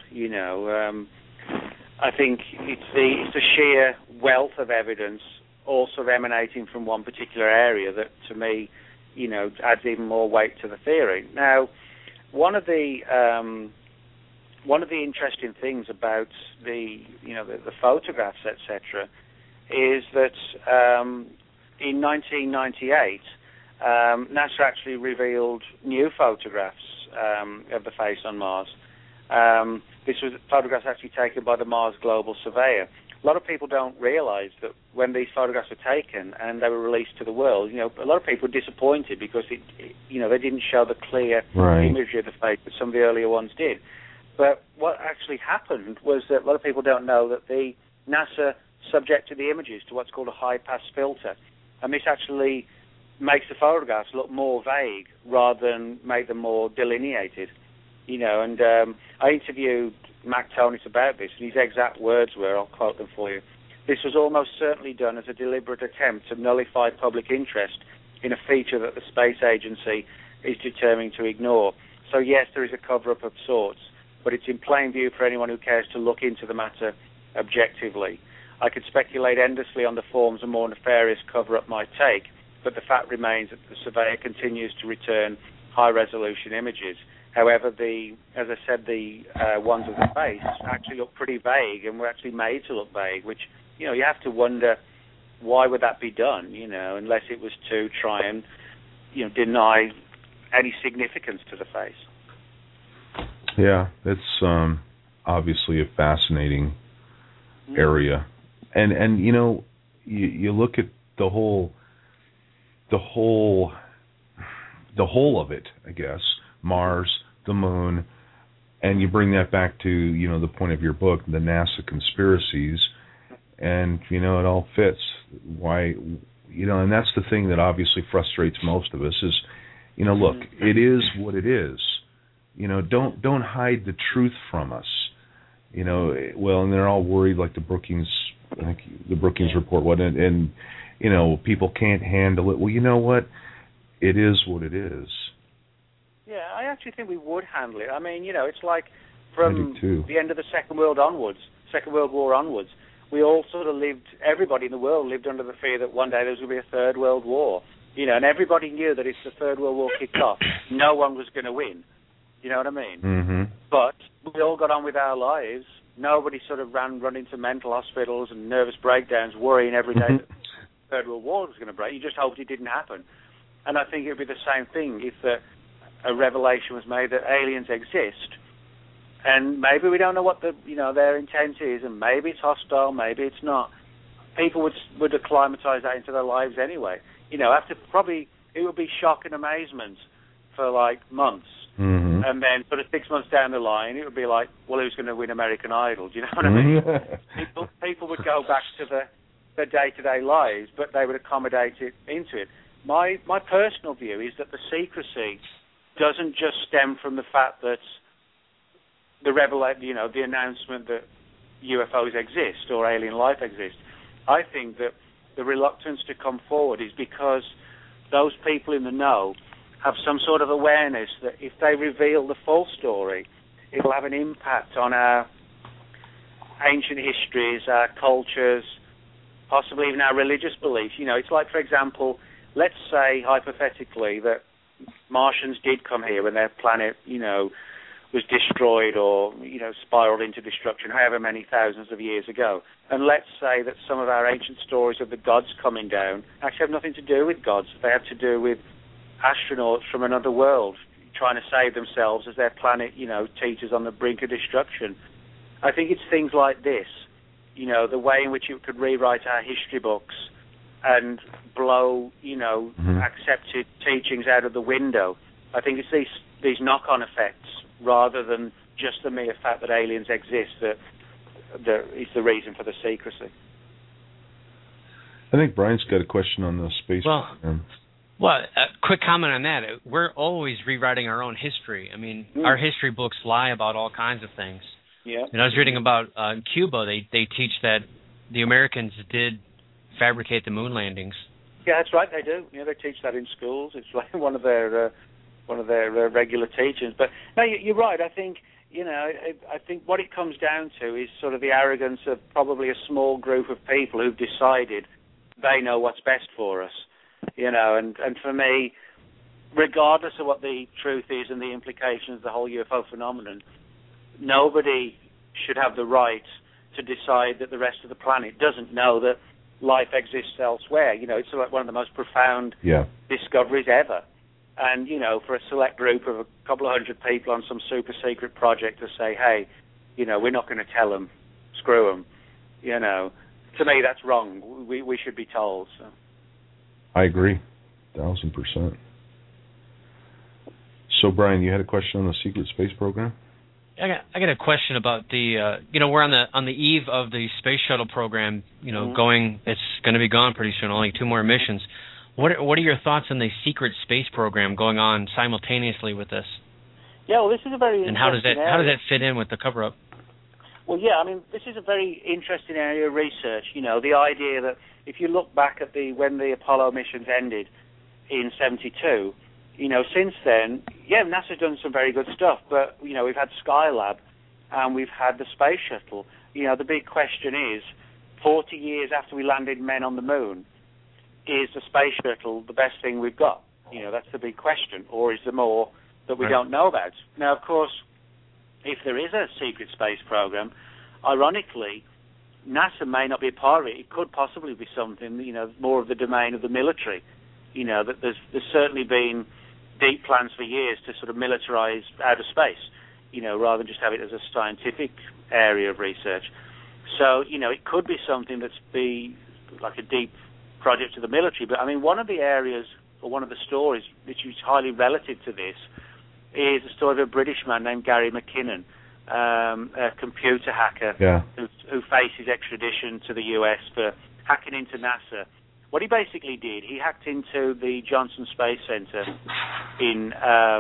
I think it's the sheer wealth of evidence all sort of emanating from one particular area that, to me, adds even more weight to the theory. Now, one of the interesting things about the photographs, etc., is that in 1998, NASA actually revealed new photographs of the face on Mars. This was photographs actually taken by the Mars Global Surveyor. A lot of people don't realize that when these photographs were taken and they were released to the world, a lot of people were disappointed because they didn't show the clear imagery of the face that some of the earlier ones did. But what actually happened was that a lot of people don't know that the NASA subjected the images to what's called a high-pass filter, and this actually makes the photographs look more vague rather than make them more delineated. And I interviewed Mac Tonis about this, and his exact words were, I'll quote them for you, "This was almost certainly done as a deliberate attempt to nullify public interest in a feature that the space agency is determined to ignore. So yes, there is a cover-up of sorts, but it's in plain view for anyone who cares to look into the matter objectively. I could speculate endlessly on the forms a more nefarious cover-up might take, but the fact remains that the surveyor continues to return high-resolution images. However, as I said, the ones of the face actually look pretty vague, and were actually made to look vague, which, you have to wonder, why would that be done, unless it was to try and, deny any significance to the face. Yeah, it's obviously a fascinating area. And you look at the whole of it, I guess, Mars, the moon, and you bring that back to, the point of your book, the NASA conspiracies, and, it all fits. Why, and that's the thing that obviously frustrates most of us is, look, it is what it is. Don't hide the truth from us. And they're all worried, like the Brookings report, wasn't it? And, people can't handle it. Well, you know what? It is what it is. Yeah, I actually think we would handle it. I mean, it's like from the end of the Second World War onwards, we all sort of everybody in the world lived under the fear that one day there was going to be a Third World War. And everybody knew that if the Third World War kicked off, no one was going to win. You know what I mean? Mm-hmm. But we all got on with our lives. Nobody sort of ran into mental hospitals and nervous breakdowns, worrying every day that the Third World War was going to break. You just hoped it didn't happen. And I think it would be the same thing if a revelation was made that aliens exist, and maybe we don't know what their intent is, and maybe it's hostile, maybe it's not. People would acclimatise that into their lives anyway. After probably it would be shock and amazement for like months, and then sort of 6 months down the line, it would be like, well, who's going to win American Idol? Do you know what I mean? People would go back to their day-to-day lives, but they would accommodate it into it. My personal view is that the secrecy doesn't just stem from the fact that the announcement that UFOs exist or alien life exists. I think that the reluctance to come forward is because those people in the know have some sort of awareness that if they reveal the full story, it'll have an impact on our ancient histories, our cultures, possibly even our religious beliefs. It's like, for example, let's say hypothetically that Martians did come here when their planet, was destroyed or, spiraled into destruction however many thousands of years ago. And let's say that some of our ancient stories of the gods coming down actually have nothing to do with gods. They have to do with astronauts from another world trying to save themselves as their planet, teeters on the brink of destruction. I think it's things like this, the way in which it could rewrite our history books and blow, accepted teachings out of the window. I think it's these knock-on effects rather than just the mere fact that aliens exist that is the reason for the secrecy. I think Brian's got a question on the space program. Well, a quick comment on that. We're always rewriting our own history. I mean, our history books lie about all kinds of things. Yeah. And I was reading about in Cuba, they teach that the Americans did fabricate the moon landings. Yeah, that's right. They do. They teach that in schools. It's like one of their regular teachings. But no, you're right. I think I think what it comes down to is sort of the arrogance of probably a small group of people who've decided they know what's best for us. And for me, regardless of what the truth is and the implications of the whole UFO phenomenon, nobody should have the right to decide that the rest of the planet doesn't know that life exists elsewhere. It's like one of the most profound discoveries ever. And, for a select group of a couple of hundred people on some super secret project to say, hey, we're not going to tell them, screw them, to me that's wrong. We should be told. So. I agree, 1,000%. So, Brian, you had a question on the secret space program? I got a question about the we're on the eve of the space shuttle program, going. It's going to be gone pretty soon, only 2 more missions. What are your thoughts on the secret space program going on simultaneously with this? Yeah, well, this is a very interesting and how does that fit in with the cover-up? Well, yeah, I mean, this is a very interesting area of research. The idea that if you look back at when the Apollo missions ended in '72, since then, NASA's done some very good stuff, but, we've had Skylab and we've had the space shuttle. The big question is, 40 years after we landed men on the moon, is the space shuttle the best thing we've got? That's the big question. Or is there more that we don't know about? Now, of course, if there is a secret space program, ironically, NASA may not be a part of it. It could possibly be something, more of the domain of the military. That there's certainly been deep plans for years to sort of militarize outer space, rather than just have it as a scientific area of research. So, it could be something that's like a deep project to the military. But, one of the areas, or one of the stories, which is highly relative to this, is the story of a British man named Gary McKinnon, a computer hacker who faces extradition to the US for hacking into NASA. What he basically did, he hacked into the Johnson Space Center in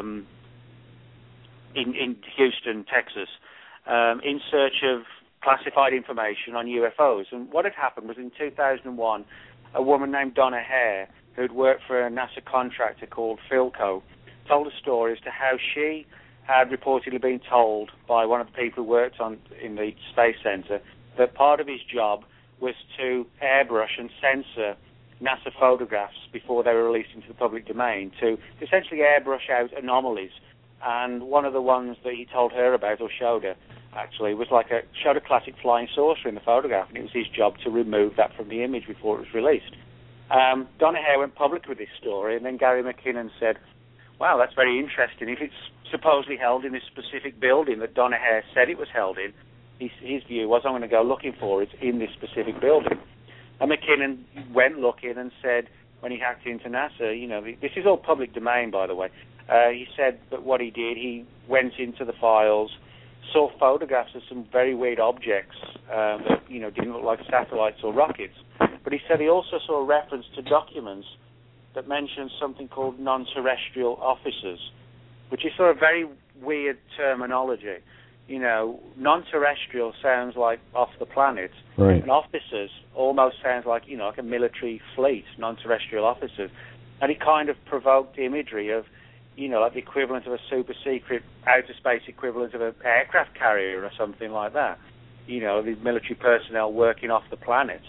Houston, Texas, in search of classified information on UFOs. And what had happened was in 2001, a woman named Donna Hare, who'd worked for a NASA contractor called Philco, told a story as to how she had reportedly been told by one of the people who worked in the Space Center that part of his job was to airbrush and censor NASA photographs before they were released into the public domain, to essentially airbrush out anomalies. And one of the ones that he told her about, or showed her, actually, was showed a classic flying saucer in the photograph, and it was his job to remove that from the image before it was released. Donna Hare went public with this story, and then Gary McKinnon said, wow, that's very interesting. If it's supposedly held in this specific building that Donna Hare said it was held in, his view was, I'm going to go looking for it in this specific building. And McKinnon went looking and said, when he hacked into NASA, this is all public domain, by the way, he said that what he did, he went into the files, saw photographs of some very weird objects that, didn't look like satellites or rockets. But he said he also saw a reference to documents that mentioned something called non-terrestrial officers, which is sort of very weird terminology. Non-terrestrial sounds like off the planet, right. And officers almost sounds like, like a military fleet, non-terrestrial officers. And it kind of provoked imagery of, like the equivalent of a super secret outer space equivalent of an aircraft carrier or something like that. The military personnel working off the planet.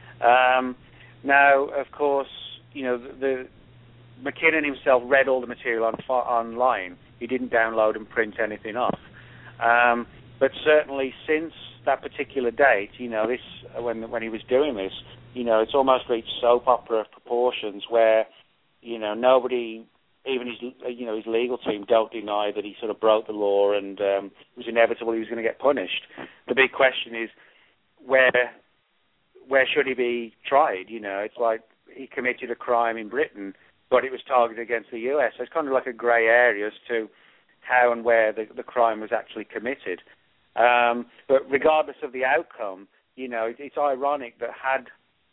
Now, of course, the McKinnon himself read all the material online. He didn't download and print anything off. But certainly since that particular date, this when he was doing this, it's almost reached soap opera proportions where, nobody, even his legal team, don't deny that he sort of broke the law and it was inevitable he was going to get punished. The big question is where should he be tried? It's like he committed a crime in Britain, but it was targeted against the US. So it's kind of like a grey area as to how and where the crime was actually committed. But regardless of the outcome, it's ironic that had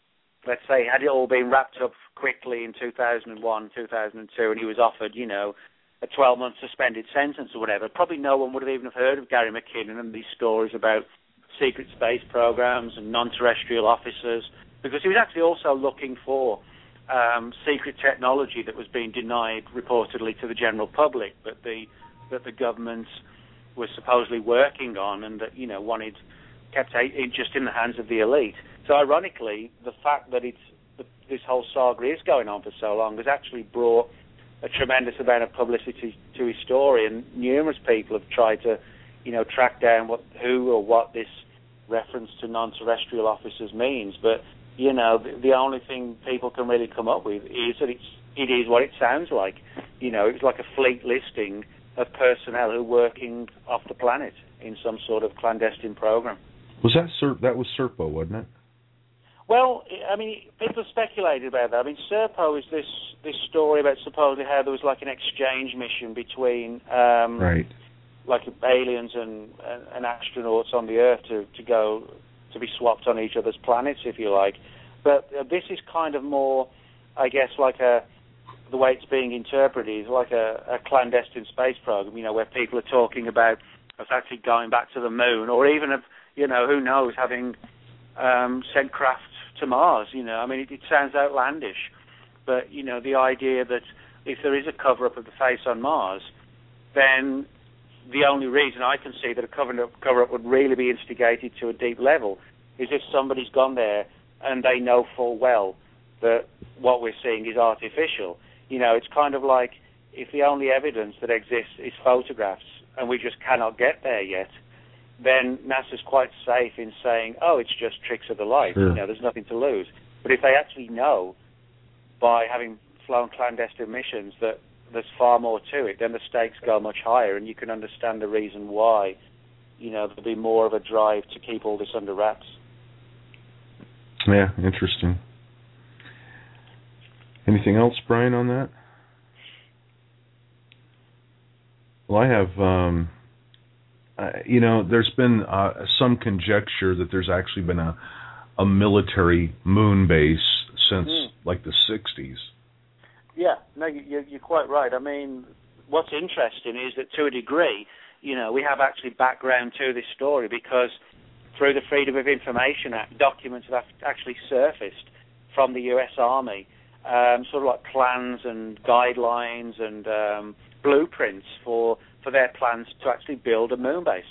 it all been wrapped up quickly in 2001, 2002, and he was offered, a 12-month suspended sentence or whatever, probably no one would have even heard of Gary McKinnon and these stories about secret space programs and non-terrestrial officers, because he was actually also looking for secret technology that was being denied reportedly to the general public, but that the government was supposedly working on, and that kept it just in the hands of the elite. So ironically, the fact that this whole saga is going on for so long has actually brought a tremendous amount of publicity to his story, and numerous people have tried to track down who or what this reference to non-terrestrial officers means. But the only thing people can really come up with is that it is what it sounds like. It was like a fleet listing of personnel who were working off the planet in some sort of clandestine program. Was that was Serpo, wasn't it? Well, people speculated about that. Serpo is this story about supposedly how there was like an exchange mission between right, like aliens and astronauts on the Earth to go to be swapped on each other's planets, if you like. But this is kind of more, I guess, like the way it's being interpreted is like a clandestine space program, where people are talking about us actually going back to the moon, or even who knows, having sent craft to Mars. It sounds outlandish, but the idea that if there is a cover-up of the face on Mars, then the only reason I can see that a cover-up would really be instigated to a deep level is if somebody's gone there and they know full well that what we're seeing is artificial. It's kind of like if the only evidence that exists is photographs and we just cannot get there yet, then NASA's quite safe in saying, oh, it's just tricks of the light. Sure. There's nothing to lose. But if they actually know by having flown clandestine missions that there's far more to it, then the stakes go much higher, and you can understand the reason why, there'll be more of a drive to keep all this under wraps. Yeah, interesting. Anything else, Brian, on that? Well, I have, there's been some conjecture that there's actually been a military moon base since like the 60s. Yeah, no, you're quite right. I mean, what's interesting is that to a degree, we have actually background to this story because through the Freedom of Information Act, documents have actually surfaced from the U.S. Army, sort of like plans and guidelines and blueprints for their plans to actually build a moon base.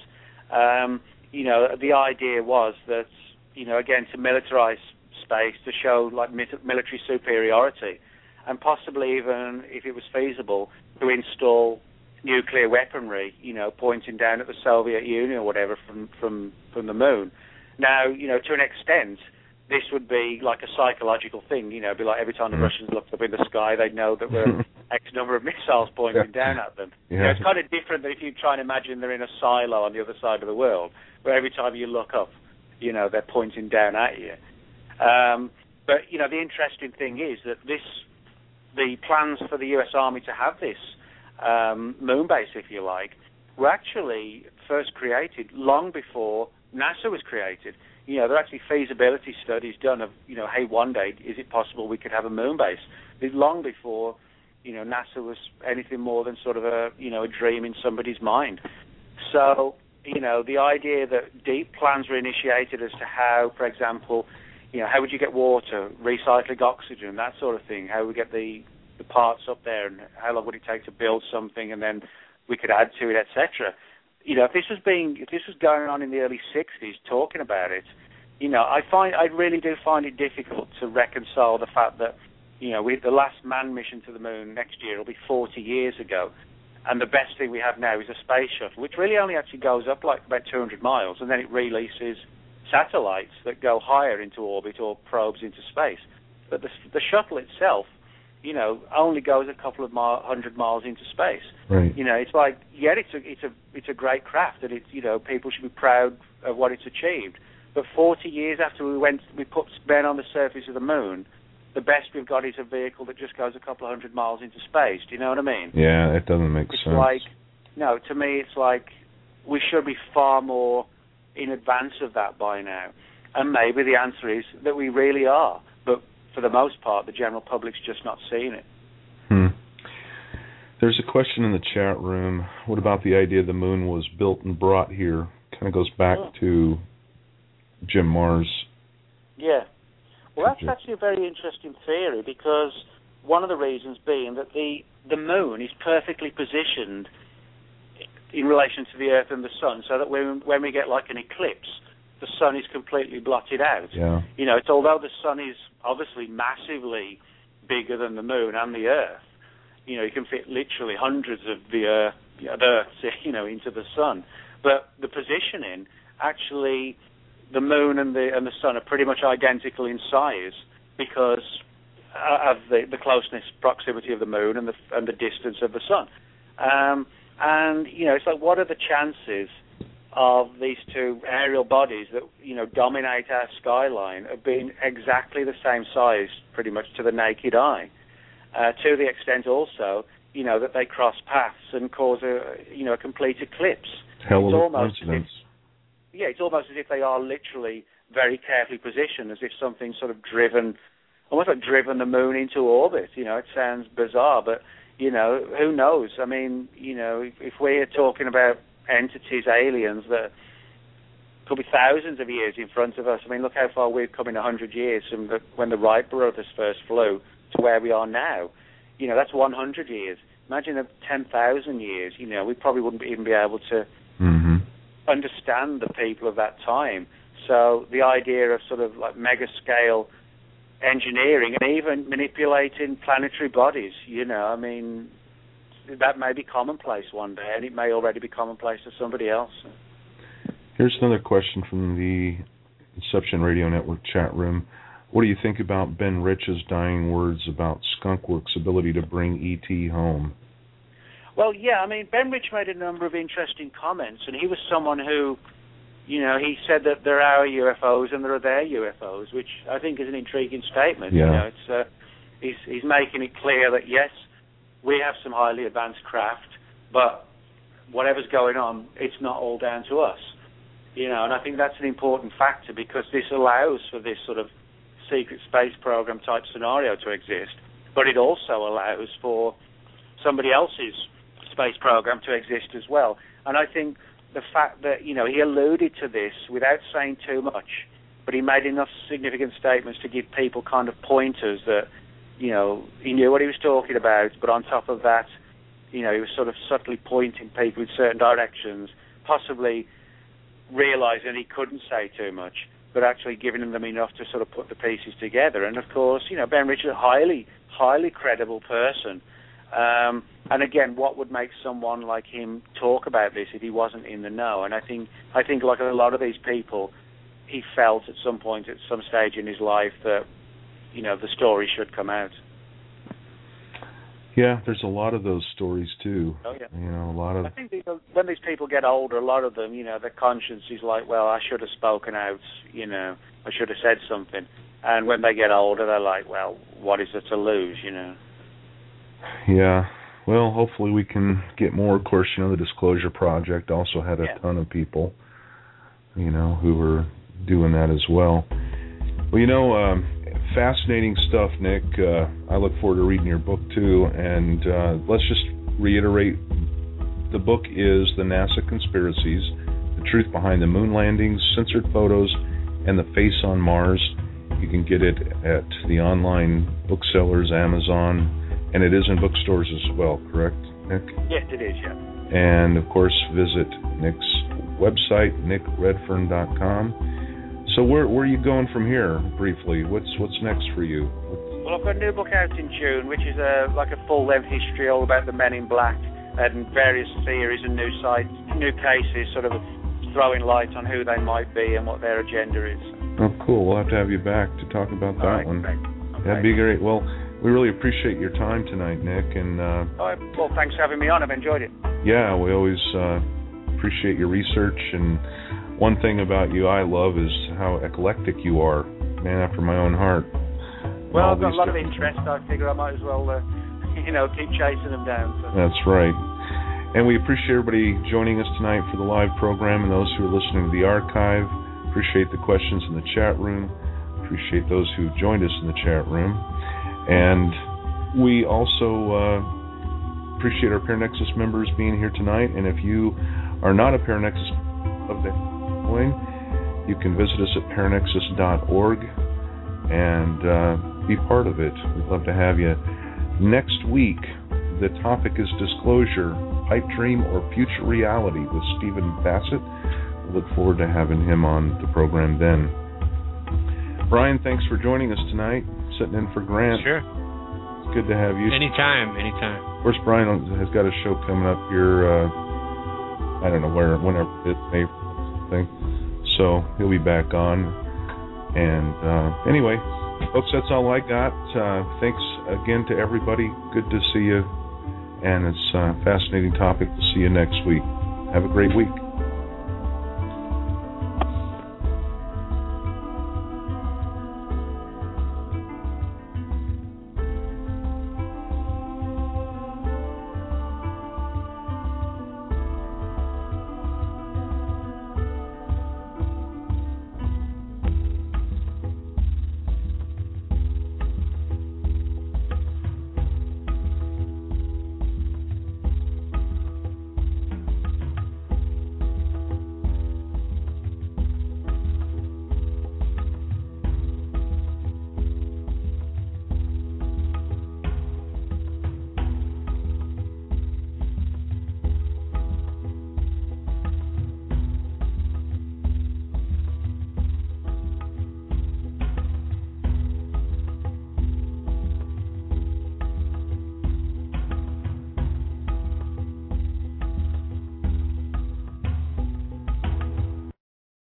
The idea was that, again, to militarize space, to show like military superiority, and possibly even, if it was feasible, to install nuclear weaponry, pointing down at the Soviet Union or whatever from the moon. Now, to an extent, this would be like a psychological thing, be like every time the Russians looked up in the sky, they'd know that there were X number of missiles pointing down at them. Yeah. It's kind of different than if you try and imagine they're in a silo on the other side of the world, where every time you look up, they're pointing down at you. But, the interesting thing is that the plans for the U.S. Army to have this moon base, if you like, were actually first created long before NASA was created. There are actually feasibility studies done of, hey, one day, is it possible we could have a moon base? It's long before, NASA was anything more than sort of a dream in somebody's mind. So, the idea that deep plans were initiated as to how, for example, how would you get water, recycling oxygen, that sort of thing, how we get the parts up there, and how long would it take to build something, and then we could add to it, etc. If this was going on in the early 60s, talking about it, I really do find it difficult to reconcile the fact that, the last manned mission to the moon next year will be 40 years ago, and the best thing we have now is a space shuttle, which really only actually goes up like about 200 miles, and then it releases satellites that go higher into orbit or probes into space. But the shuttle itself, only goes a couple of 100 miles into space. Right. It's like, it's a great craft, and it's, people should be proud of what it's achieved. But 40 years after we put men on the surface of the moon, the best we've got is a vehicle that just goes a couple of 100 miles into space. Do you know what I mean? Yeah, it doesn't make sense. To me, it's like we should be far more in advance of that by now. And maybe the answer is that we really are. But for the most part, the general public's just not seeing it. There's a question in the chat room. What about the idea the moon was built and brought here? Kind of goes back to Jim Marrs. Yeah. Well, that's actually a very interesting theory, because one of the reasons being that the moon is perfectly positioned in relation to the Earth and the Sun, so that when we get like an eclipse, the Sun is completely blotted out. Yeah. It's although the Sun is obviously massively bigger than the moon and the Earth, you can fit literally hundreds of the Earth, into the Sun. But the positioning, actually, the moon and the Sun are pretty much identical in size because of the closeness, proximity of the moon and the distance of the Sun. And, it's like, what are the chances of these two aerial bodies that, dominate our skyline of being exactly the same size, pretty much to the naked eye, to the extent also, that they cross paths and cause a complete eclipse. Hell of a coincidence. It's almost as if they are literally very carefully positioned, as if something sort of almost like driven the moon into orbit. It sounds bizarre, but, who knows? I mean, if we're talking about entities, aliens, that could be thousands of years in front of us. I mean, look how far we've come in 100 years from when the Wright brothers first flew to where we are now. that's 100 years. Imagine 10,000 years. We probably wouldn't even be able to understand the people of that time. So the idea of sort of like mega-scale engineering and even manipulating planetary bodies, that may be commonplace one day, and it may already be commonplace to somebody else. Here's another question from the Inception Radio Network chat room. What do you think about Ben Rich's dying words about Skunkworks' ability to bring E.T. home? Well, yeah, Ben Rich made a number of interesting comments, and he was someone who, he said that there are UFOs and there are their UFOs, which I think is an intriguing statement. Yeah. He's making it clear that, yes, we have some highly advanced craft, but whatever's going on, it's not all down to us. And I think that's an important factor, because this allows for this sort of secret space program type scenario to exist, but it also allows for somebody else's space program to exist as well. And I think the fact that, he alluded to this without saying too much, but he made enough significant statements to give people kind of pointers that, he knew what he was talking about, but on top of that, he was sort of subtly pointing people in certain directions, possibly realizing he couldn't say too much, but actually giving them enough to sort of put the pieces together. And of course, Ben Rich is a highly, highly credible person. And again, what would make someone like him talk about this if he wasn't in the know? And I think like a lot of these people, he felt at some point, at some stage in his life, that the story should come out. Yeah, there's a lot of those stories too. Oh yeah. A lot of. I think when these people get older, a lot of them, their conscience is like, well, I should have spoken out. I should have said something. And when they get older, they're like, well, what is there to lose? Yeah. Well, hopefully we can get more. Of course, the Disclosure Project also had a ton of people, who were doing that as well. Well, fascinating stuff, Nick. I look forward to reading your book, too. And let's just reiterate, the book is The NASA Conspiracies, The Truth Behind the Moon Landings, Censored Photos, and The Face on Mars. You can get it at the online booksellers, Amazon, and it is in bookstores as well, correct, Nick? Yes, it is, yeah. And, of course, visit Nick's website, nickredfern.com. So where are you going from here, briefly? What's next for you? Well, I've got a new book out in June, which is like a full-length history all about the Men in Black and various theories and new cases, sort of throwing light on who they might be and what their agenda is. Oh, cool. We'll have to have you back to talk about that one. Great. Okay. That'd be great. Well, we really appreciate your time tonight, Nick. And well, thanks for having me on. I've enjoyed it. Yeah, we always appreciate your research. And one thing about you I love is how eclectic you are. Man after my own heart. Well, I've got a lot of interest. I figure I might as well, keep chasing them down. So. That's right. And we appreciate everybody joining us tonight for the live program and those who are listening to the archive. Appreciate the questions in the chat room. Appreciate those who joined us in the chat room. And we also appreciate our Paranexus members being here tonight. And if you are not a Paranexus of the coin, you can visit us at paranexus.org and be part of it. We'd love to have you. Next week, the topic is disclosure, pipe dream, or future reality with Stephen Bassett. We look forward to having him on the program then. Brian, thanks for joining us tonight, sitting in for Grant. Sure. It's good to have you. Anytime. Of course, Brian has got a show coming up here, I don't know whenever it's May thing. So he'll be back on. And anyway, folks, that's all I got. Thanks again to everybody. Good to see you. And it's a fascinating topic. We'll see you next week. Have a great week.